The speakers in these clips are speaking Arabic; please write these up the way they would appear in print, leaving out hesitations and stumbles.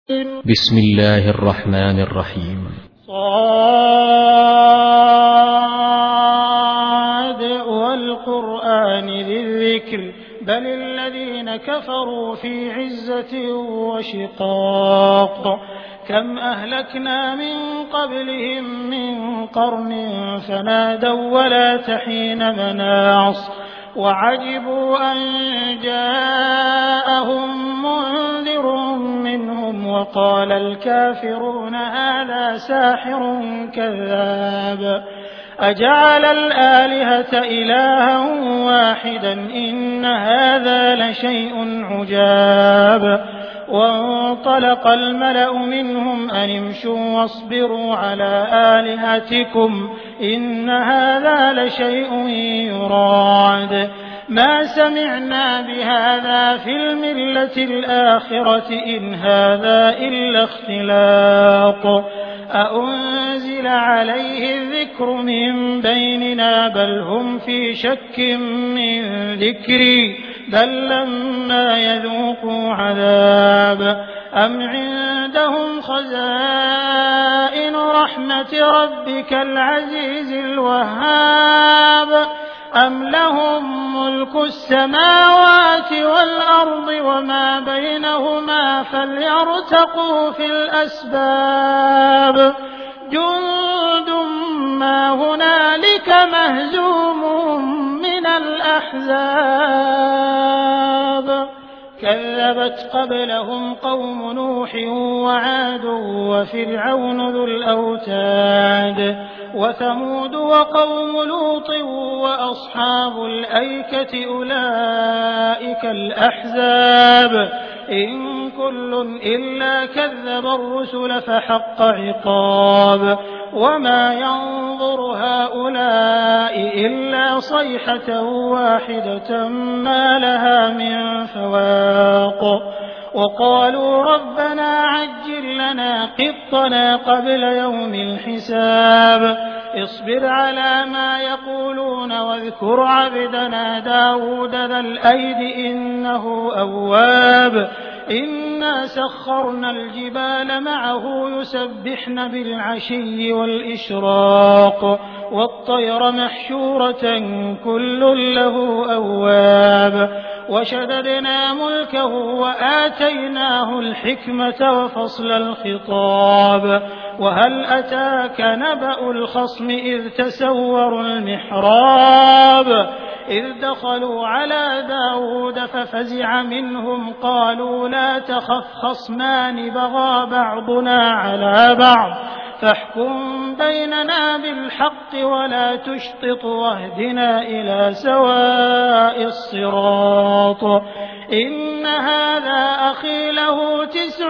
بسم الله الرحمن الرحيم. صاد والقرآن ذي الذكر بل الذين كفروا في عزة وشقاق كم أهلكنا من قبلهم من قرن فنادوا ولا تحين مناص وعجبوا أن جاءهم منذر منهم وقال الكافرون هذا ساحر كذاب أجعل الآلهة إلها واحدا إن هذا لشيء عجاب وانطلق الملأ منهم أن امشوا واصبروا على آلهتكم إن هذا لشيء يراد ما سمعنا بهذا في الملة الآخرة إن هذا إلا اختلاق أأنزل عليه الذكر من بيننا بل هم في شك من ذكري بل لما يذوقوا عذاب أم عندهم خزائن رحمة ربك العزيز الوهاب أم لهم ملك السماوات والأرض وما بينهما فليرتقوا في الأسباب جند ما هنالك مهزوم من الأحزاب كذبت قبلهم قوم نوح وعاد وفرعون ذو الأوتاد وثمود وقوم لوط وأصحاب الأيكة أولئك الأحزاب إن كل إلا كذب الرسل فحق عقاب وما ينظر هؤلاء إلا صيحة واحدة ما لها من فواق وقالوا ربنا عجل لنا قطنا قبل يوم الحساب اصبر على ما يقولون واذكر عبدنا داود ذا الأيد إنه أواب إنا سخرنا الجبال معه يسبحن بالعشي والإشراق والطير محشورة كل له أواب وشددنا ملكه وآتيناه الحكمة وفصل الخطاب وهل أتاك نبأ الخصم إذ تسوروا المحراب إذ دخلوا على داود ففزع منهم قالوا لا تخف خصمان بغى بعضنا على بعض فاحكم بيننا بالحق ولا تشطط واهدنا إلى سواء الصراط إن هذا أخي له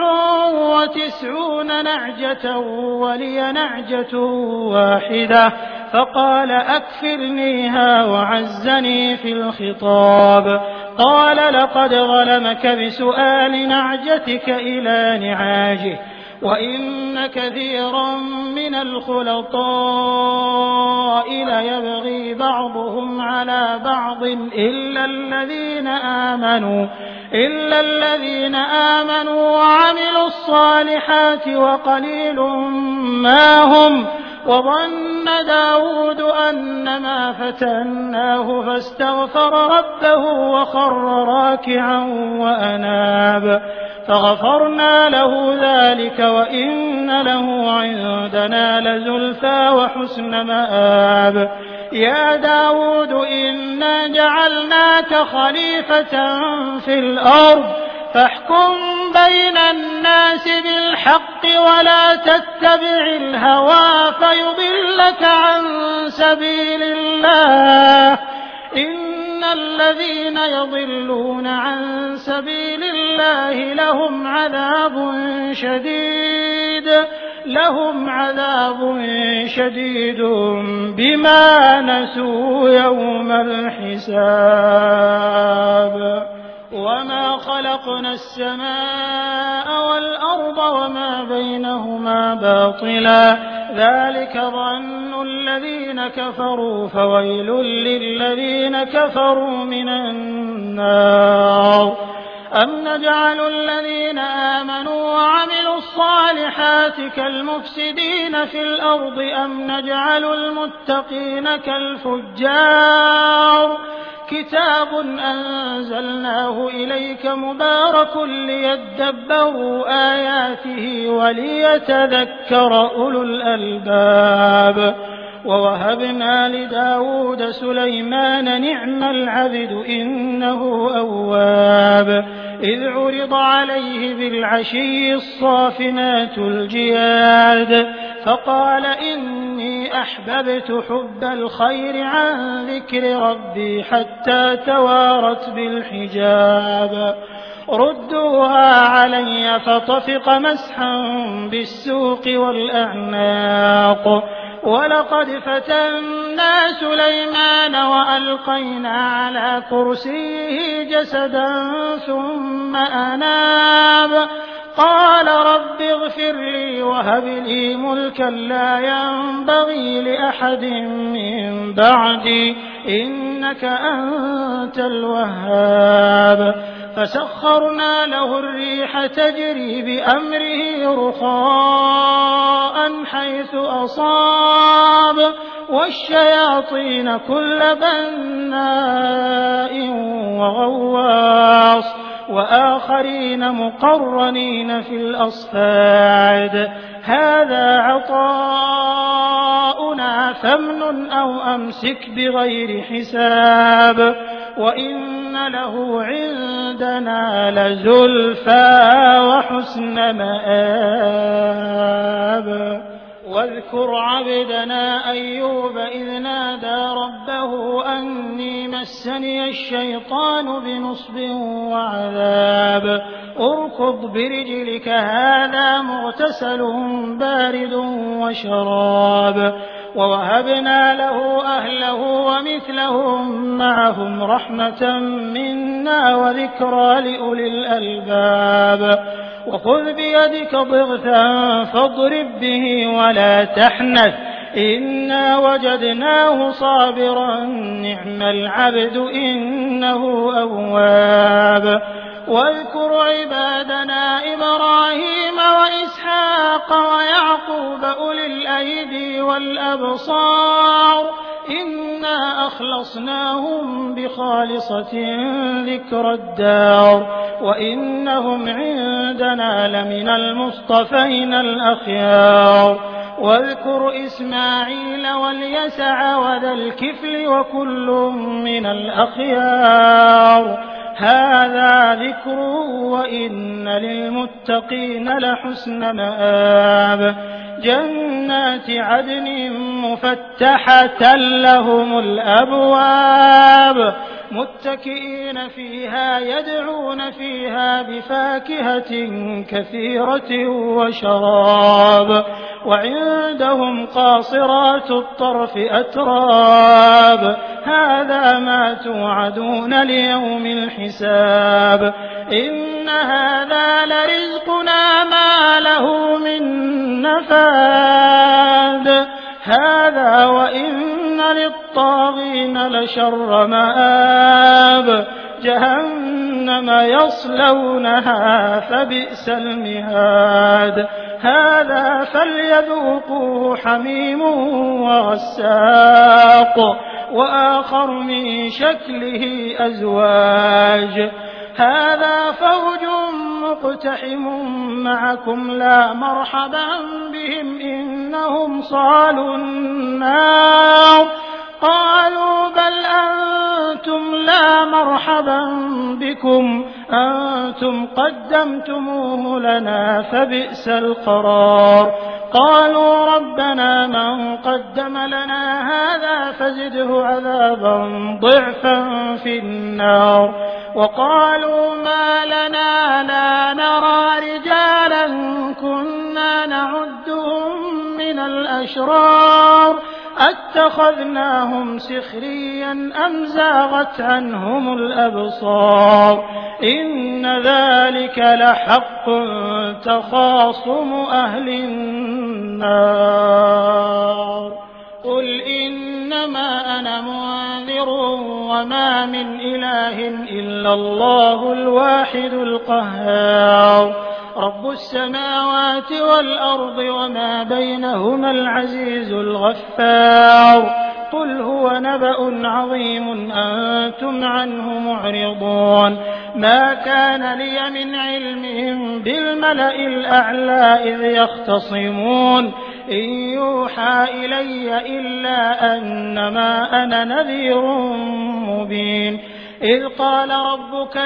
99 نعجة ولي نعجة واحدة فقال أكفرنيها وعزني في الخطاب قال لقد ظلمك بسؤال نعجتك إلى نعاجه وإن كثيرا من الخلطاء ليبغي بعضهم على بعض إلا الذين آمنوا وعملوا الصالحات وقليل ما هم وظن داود أنما فتناه فاستغفر ربه وخر راكعا وأناب فغفرنا له ذلك وإن له عندنا لزلفى وحسن مآب يا داود إنا جعلناك خليفة في الأرض فاحكم بين الناس بالحق ولا تتبع الهوى فيضلك عن سبيل الله إن الذين يضلون عن سبيل الله لهم عذاب شديد بما نسوا يوم الحساب وما خلقنا السماء والأرض وما بينهما باطلا ذلك ظن الذين كفروا فويل للذين كفروا من النار أم نجعل الذين آمنوا وعملوا الصالحات كالمفسدين في الأرض أم نجعل المتقين كالفجار كتاب أنزلناه إليك مبارك ليدبروا آياته وليتذكر أولو الألباب ووهبنا لداود سليمان نعم العبد إنه أواب إذ عرض عليه بالعشي الصافنات الجياد فقال إني أحببت حب الخير عن ذكر ربي حتى توارت بالحجاب ردوها علي فطفق مسحا بالسوق والأعناق ولقد فتنا سليمان وألقينا على كرسيه جسدا ثم أناب قال رب اغفر لي وهب لي ملكا لا ينبغي لأحد من بعدي إنك أنت الوهاب فسخرنا له الريح تجري بأمره رخاء حيث أصاب والشياطين كل بناء وغواص وآخرين مقرنين في الأصفاد هذا عطاؤنا فامنن أو أمسك بغير حساب وإن له عندنا لزلفى وحسن مآب واذكر عبدنا أيوب إذ نادى ربه أني مسني الشيطان بنصب وعذاب اركض برجلك هذا مغتسل بارد وشراب ووهبنا له أهله ومثلهم معهم رحمة منا وذكرى لأولي الألباب وخذ بيدك ضغثا فاضرب به ولا تحنث إنا وجدناه صابرا نعم العبد إنه أواب واذكر عبادنا إبراهيم وإسحاق ويعقوب أولي الأيدي والأبصار إنا أخلصناهم بخالصة ذكر الدار وإنهم عندنا لمن المصطفين الأخيار واذكر إسماعيل واليسع وذا الكفل وكل من الأخيار هذا ذكر وإن للمتقين لحسن مآب جنات عدن مفتحة لهم الأبواب متكئين فيها يدعون فيها بفاكهة كثيرة وشراب وعندهم قاصرات الطرف أتراب هذا ما توعدون ليوم الحساب إن هذا لرزقنا ما له من نفاد هذا وإن للطاغين لشر مآب جهنم يصلونها فبئس المهاد هذا فليذوقوه حميم وغساق وآخر من شكله أزواج هذا فوج مقتحم معكم لا مرحبا بهم إنهم صالوا النار قالوا بل أنتم لا مرحبا بكم أنتم قدمتموه لنا فبئس القرار قالوا ربنا من قدم لنا هذا فزده عذابا ضعفا في النار وقالوا ما لنا لا نرى رجالا كنا نعدهم من الأشرار أتخذناهم سخريا أم زاغت عنهم الأبصار إن ذلك لحق تخاصم أهل النار قل إنما أنا منذر وما من إله إلا الله الواحد القهار رب السماوات والأرض وما بينهما العزيز الغفار قل هو نبأ عظيم أنتم عنه معرضون ما كان لي من علمهم بالملأ الأعلى إذ يختصمون إن يوحى إلي إلا أنما أنا نذير مبين إذ قال ربك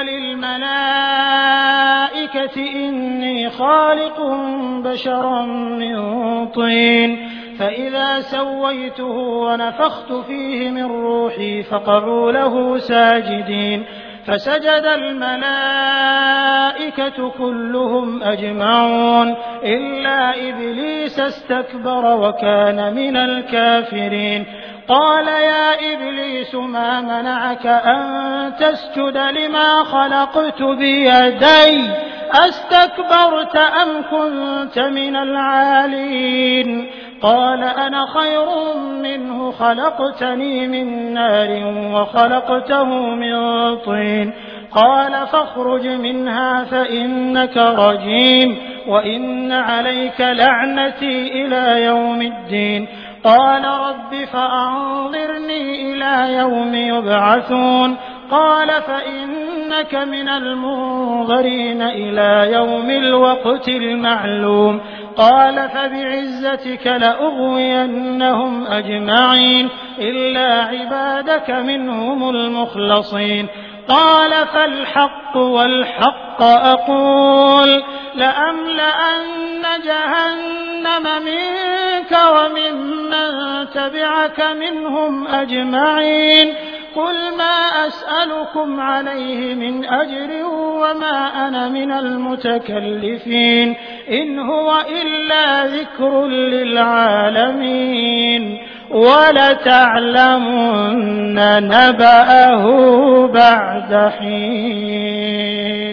للملائكة إني خالق بشرا من طين فإذا سويته ونفخت فيه من روحي فقعوا له ساجدين فسجد الملائكة كلهم أجمعون إلا إبليس استكبر وكان من الكافرين قال يا إبليس ما منعك أن تسجد لما خلقت بيدي أستكبرت أم كنت من العالين قال أنا خير منه خلقتني من نار وخلقته من طين قال فاخرج منها فإنك رجيم وإن عليك لعنتي إلى يوم الدين قال رب فأنظرني إلى يوم يبعثون قال فإنك من المنظرين إلى يوم الوقت المعلوم قال فبعزتك لأغوينهم أجمعين إلا عبادك منهم المخلصين قال فالحق والحق أقول لأملأن جهنم منك وممن تبعك منهم أجمعين قل ما أسألكم عليه من أجر وما أنا من المتكلفين إن هو إلا ذكر للعالمين ولتعلمن نبأه بعد حين.